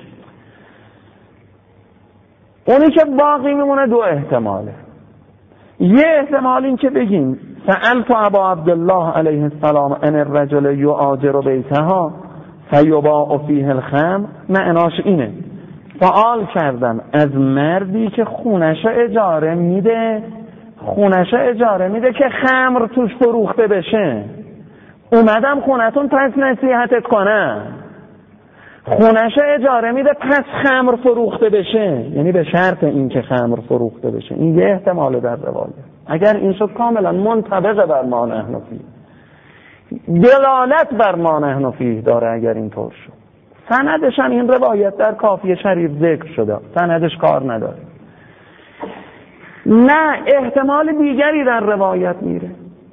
اونی که باقی میمونه دو احتماله. یه احتمال این که بگیم سألت ابا عبدالله علیه السلام ان الرجل یؤاجر بیتها فیباع فیه الخمر، معناش اینه سوال کردم از مردی که خونش اجاره میده خونش اجاره میده که خمر توش فروخته بشه، اومدم خونتون پس نصیحتت کنم، خونش اجاره میده پس خمر فروخته بشه، یعنی به شرط این که خمر فروخته بشه. این یه احتمال در روایت. اگر این شد کاملا منطبق بر ما نحن فیه، دلالت بر ما نحن فیه داره. اگر اینطور شد سندش هم این روایت در کافی شریف ذکر شده، سندش کار نداره. نه، احتمال دیگری در روایت میره،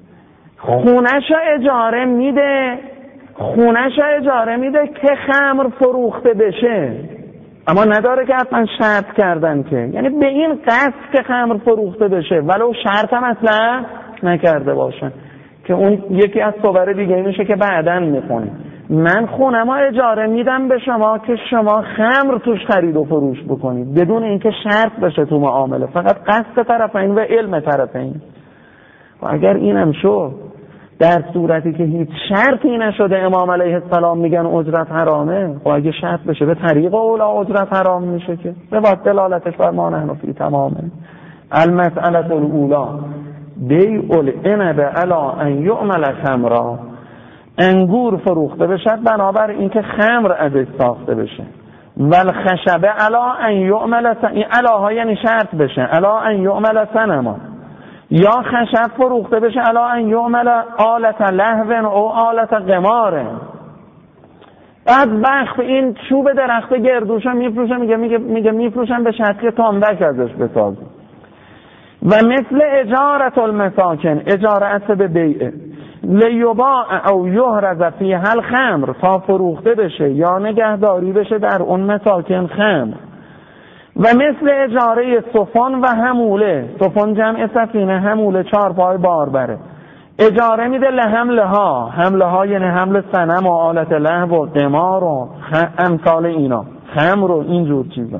خونش اجاره میده خونش اجاره میده که خمر فروخته بشه، اما نداره که حتما شرط کردن که، یعنی به این قصد که خمر فروخته بشه ولو شرط هم اصلا نکرده باشن، که اون یکی از صور دیگه میشه که بعداً میخونیم من خونم ها اجاره میدم به شما که شما خمر توش خرید و فروش بکنید بدون اینکه شرط بشه تو معامله، فقط قصد طرفین و علم طرفین. و اگر اینم شد در صورتی که هیچ شرطی نشده امام علیه السلام میگن اجرت حرامه، و اگه شرط بشه به طریق اولا اجرت حرام میشه که به واسطه دلالتش بر ما نحن فیه تمامه. المسئله الاولا بیع العنب علی ان یعمل خمرا، انگور فروخته بشه بنابر اینکه خمر ازش ساخته بشه. والخشب علی ان یعمل س... این علاها یعنی شرط بشه علی ان یعمل سنما، یا خشب فروخته بشه علی ان یعمل آلت لهو او آلت قمار. بعد وقت این چوب درخت گردوشا میفروشن، میگه میگه میگه میفروشن به شرط که تانبک ازش بسازن. و مثل اجارت المساکن، اجاره اصل به بیعه، لیباع او یهرز فیها الخمر، تا فروخته بشه یا نگهداری بشه در اون مساکن خمر. و مثل اجاره سفن و حموله، سفن جمع سفینه، حموله چارپای باربره، اجاره میده لحمله ها، حمله ها یعنی حمل صنم و آلت لهو و قمار و امثال اینا، خمر و اینجور چیزا.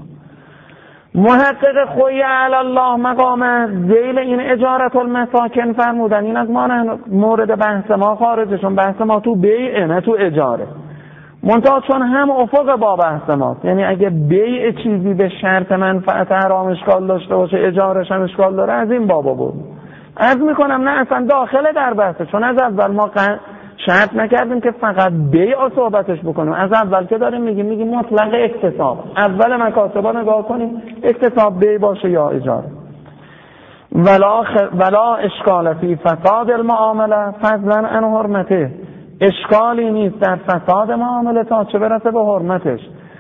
محقق خوی علی الله مقامه ذیل این اجارت المساکن فرمودن این از ما نه مورد بحث ما خارجه، چون بحث ما تو بیع نه تو اجاره، منتها چون هم افق با بحث ماست، یعنی اگه بیع چیزی به شرط منفعت حرام اشکال داشته باشه اجارش هم اشکال داره، از این بابا بود. عرض میکنم نه اصلا داخل در بحثه، چون از اول ما شرط نکردیم که فقط بیع صحبتش بکنیم، از اول که داریم میگیم میگیم مطلق اکتساب، اول مکاسبا نگاه کنیم اکتساب بیع باشه یا اجاره. ولا, خ... ولا اشکال فی فساد المعامله فضلا عن حرمته، اشکالی نیست در فساد معامله تا چه برسه به حرمتش.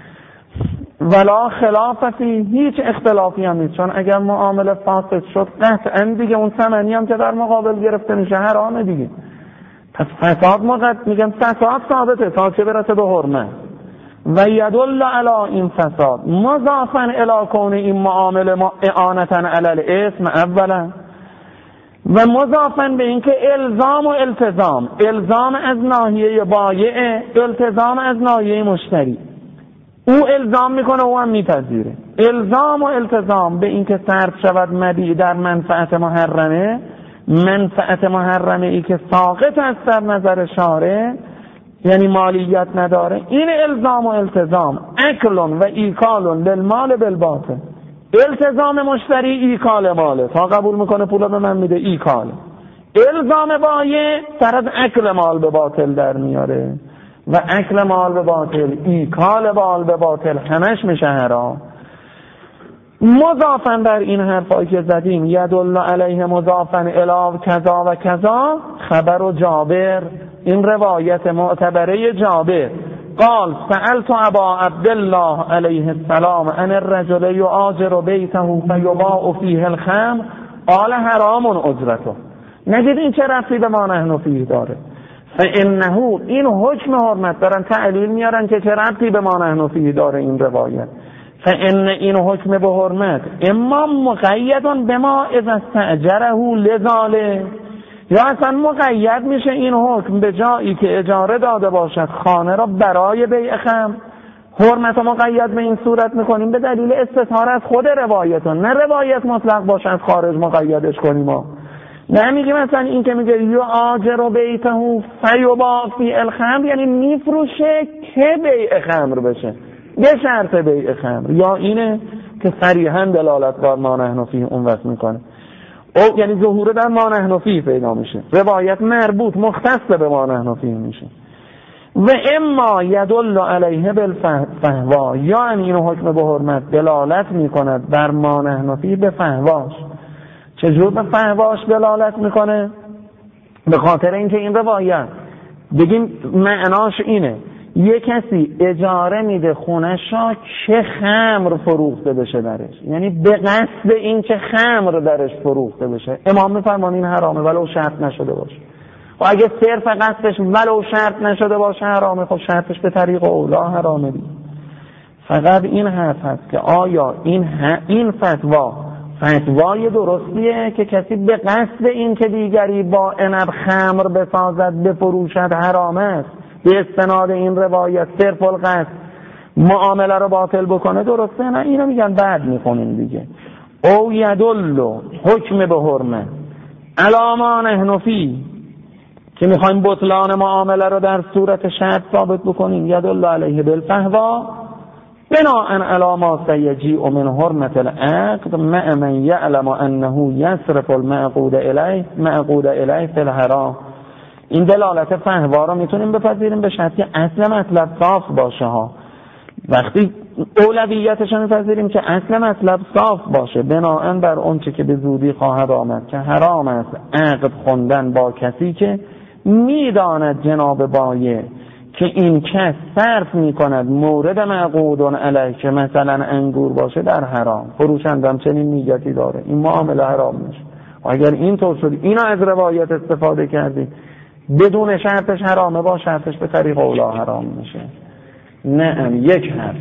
ولا خلاف فی، هیچ اختلافی هم نیست، چون اگر معامله فاسد شد قطعا دیگه اون ثمنی هم که در مقابل گرفته میشه حرامه دیگه. پس فساد مقد میگم فساد ثابته تا چه برسه به حرمت. و یدل علی این فساد مضافا الی کون این معامله اعانتا علی الاسم اولا، و مضافا به اینکه الزام و التزام، الزام از ناحیه بایع، التزام از ناحیه مشتری، او الزام میکنه او هم میپذیره. الزام و التزام به اینکه صرف شود مبیع در منفعت محرمه، منفعت محرمه ای که ساقط است در نظر شارع، یعنی مالیت نداره، این الزام و التزام اکلون و ایکالون للمال بالباطل. التزام مشتری ایکال ماله، تا قبول میکنه پولا به من میده ایکال. الزام بایع سر از اکل مال به باطل در میاره، و اکل مال به باطل، ایکال مال به باطل همش میشه حرام. مضافاً بر این حرفایی که زدیم یدل علیه مضافاً الی کذا و کذا، خبر و جابر این روایت معتبره جابر قال سألت ابا عبدالله علیه السلام عن الرجل یؤاجر بیته فیباع فیه الخمر قال حرام اجرته. نگید این چه ربطی به ما نحن فیه داره؟ فانه، این حکم حرمت دارن تعلیل میارن که چه ربطی به ما نحن فیه داره این روایت. فان این حکم به حرمت اما مقید به ما اذا استاجره لذاله، یا اصلا مقید میشه این حکم به جایی که اجاره داده باشد خانه را برای بیع خمر. حرمت رو مقید به این صورت میکنیم به دلیل استثار از خود روایت، نه روایت مطلق باشه از خارج مقیدش کنیم ما. نه میگیم مثلا این که میگه یؤاجر بیته فیباع فیه الخمر یعنی میفروشه که بیع خمر بشه به شرط بیع خمر، یا اینه که صریحا دلالت بر ما نحن فیه اون وقت میکنه او یعنی ظهور در ما نحن فیه پیدا میشه، روایت مربوط مختص به ما نحن فیه میشه. و اما یدل علیه بالفهوا، یا این حکم به حرمت دلالت میکند بر ما نحن فیه به فهواش. چجور به فهواش دلالت میکنه؟ به خاطر اینکه این روایت بگیم معناش اینه یه کسی اجاره میده خونش را که خمر فروخته بشه درش، یعنی به قصد این که خمر درش فروخته بشه. امام میفرمان این حرامه ولو شرط نشده باشه. و اگه صرف قصدش ولو شرط نشده باشه حرامه، خب شرطش به طریق اولا حرامه دید. فقط این حرف هست که آیا این این فتوا فتوای درستیه که کسی به قصد این که دیگری با عنب خمر بسازد بفروشد حرام است، به استناد این روایت صرف القصد معامله رو باطل بکنه درسته؟ نه، اینو میگن بعد میخونیم دیگه. او یدل حکم به حرمت علاما نحن فیه، که میخوایم بطلان معامله رو در صورت شرط ثابت بکنیم، یدل علیه بالفهوا بناء علی ما سیجیء من حرمت العقد مع من یعلم انه یصرف المعقود الیه معقود الیه فی الحرام. این دلالت فهوا رو میتونیم بپذیریم به شرطی اصل مطلب صاف باشه ها. وقتی اولویتش رو میپذیریم که اصل مطلب صاف باشه بناء بر اون چه که به زودی خواهد آمد که حرام است عقد خوندن با کسی که میداند جناب بایع که این کس صرف میکند مورد معقود علیه که مثلا انگور باشه در حرام، فروشندم چنین نیتی داره، این معامله حرام میشه. و اگر این طور شد اینا از روایت استفاده کردید بدون شرطش حرامه، با شرطش به طریق اولا حرام میشه. نه، یک حرف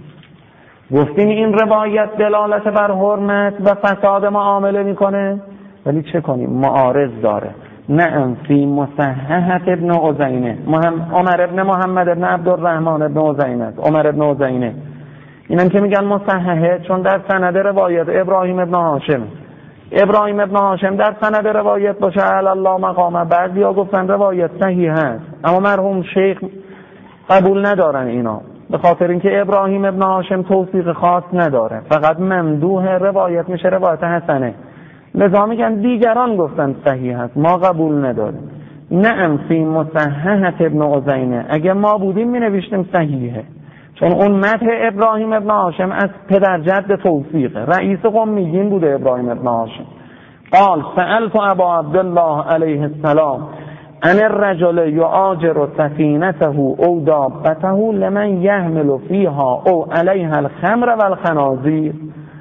گفتیم این روایت دلالت بر حرمت و فساد معامله میکنه، ولی چه کنیم؟ معارض داره. نعم فی مصححت ابن عزینه، عمر ابن محمد ابن عبدالرحمن ابن عزینه، عمر ابن عزینه. اینم که میگن مصححه چون در سند روایت ابراهیم ابن هاشم ابراهیم ابن هاشم در سند روایت باشه علی الله مقامه. بعضیا گفتن روایت صحیح هست اما مرحوم شیخ قبول ندارن اینا، به خاطر اینکه ابراهیم ابن هاشم توثیق خاص نداره، فقط ممدوح روایت میشه روایت حسنه. لذا میگن دیگران گفتن صحیح هست ما قبول نداریم. نعم فی مصححت ابن عزینه، اگه ما بودیم می نوشتیم صحیحه، چون اون متن ابراهیم ابن هاشم از پدر جد توثیقه، رئیس قمیین بوده ابراهیم ابن هاشم. قال سألت ابا عبدالله علیه السلام ان الرجل یؤاجر سفینته او دابته لمن یحمل فیها او علیها الخمر والخنازیر.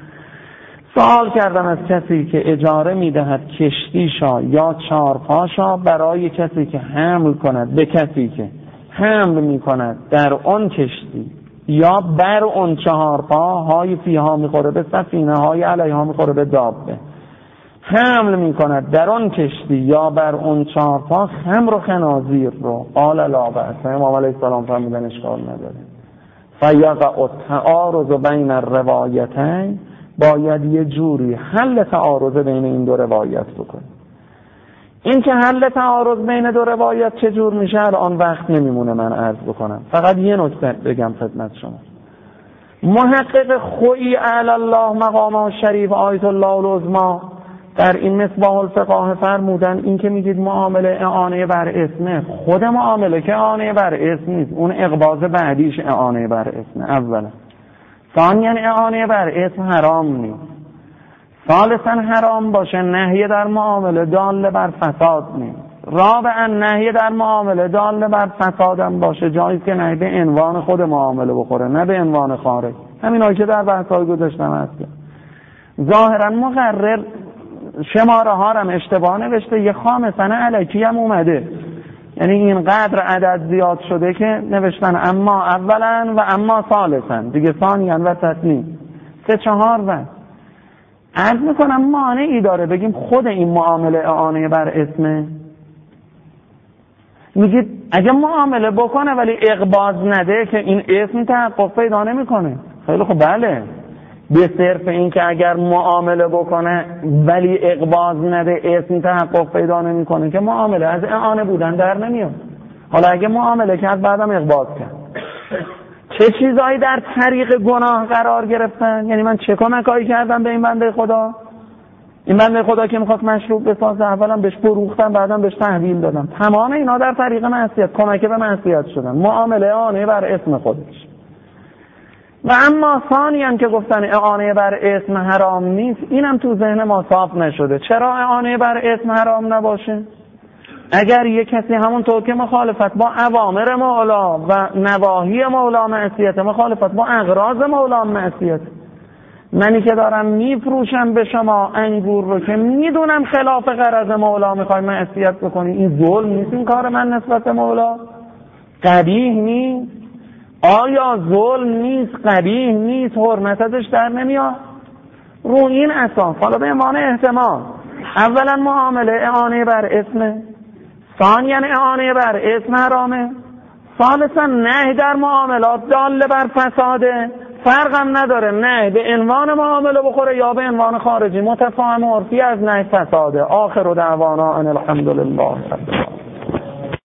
سوال کردم از کسی که اجاره میدهد کشتیشا یا چارپاشا برای کسی که حمل کند، به کسی که حمل میکند در آن کشتی یا بر آن چهارپا های فیها میخوره به سفینه های علیها میخوره به دابه، حمل میکند در آن کشتی یا بر آن چهارپا خمر و خنازیر رو. قال لا بأس، امام علیه السلام فرمودن اشکال نداره. فیقع التعارض بین الروایتین، باید یه جوری حل تعارض بین این دو روایت بکنیم. این که حل تعارض بین دو روایت چه جور میشه الان وقت نمیمونه من عرض بکنم، فقط یه نکته بگم خدمت شما. محقق خویی علی الله مقامه شریف آیت الله العظما در این مصباح الفقاه فرمودن این که میگید معامله اعانه بر اسمه، خود معامله که اعانه بر اسم نیست، اون اقباض بعدیش اعانه بر اسمه. اولا ثانیاً اعانه بر اسم حرام نیست. ثالثاً حرام باشه نهی در معامله دال بر فساد نیست. رابعا نهی در معامله دال بر فسادم باشه، جاییست که نهی به عنوان خود معامله بخوره نه به عنوان خارج. همین هایی که در بحث‌های گذاشتم هست. ظاهرا مقرر شماره ها هم اشتباه نوشته، یه خامسن الکی هم اومده، یعنی اینقدر عدد زیاد شده که نوشتن اما اولا و اما ثالثا دیگه، ثانیا و تثنی، سه چهار و عرض میکنم مانعی داره بگیم خود این معامله اعانه بر اسمه؟ میگید اگه معامله بکنه ولی اقباض نده که این اسم تحقق پیدا نمیکنه. خیلی خب بله، به صرف این که اگر معامله بکنه ولی اقباض نده اسم تحقق پیدا نمیکنه که معامله از اعانه بودن در نمیاد. حالا اگه معامله کرد بعدم اقباض کرد، چه چیزایی در طریق گناه قرار گرفتن؟ یعنی من چه کمکایی کردم به این بنده خدا؟ این بنده خدا که میخواست مشروب بسازه اولا بهش فروختم بعدم بهش تحویل دادم، تمام اینا در طریق معصیت، کمک به معصیت شدن، معامله اعانه بر اسم خودش. و اما ثانیاً که گفتن اعانه بر اسم حرام نیست، اینم تو ذهن ما صاف نشده. چرا اعانه بر اسم حرام نباشه؟ اگر یک کسی همونطور که مخالفت با اوامر مولا و نواهی مولا معصیت، مخالفت با اغراض مولا معصیت، منی که دارم میفروشم به شما انگور رو که میدونم خلاف غرض مولا میخوای معصیت بکنی، این ظلم نیست این کار من نسبت به مولا؟ قبیح نیست؟ آیا ظلم نیست؟ قبیح نیست؟ حرمت ازش در نمیاد؟ رو این اساس حالا به عنوان احتمال اولا معامله اعانه بر اسمه، ثانیا اعانه بر اسم حرامه، ثالثا نهی در معاملات دال بر فساده، فرقم نداره نهی به عنوان معامله بخوره یا به عنوان خارجی، متفاهم عرفی از نهی فساده. آخر دعوانا ان الحمد لله.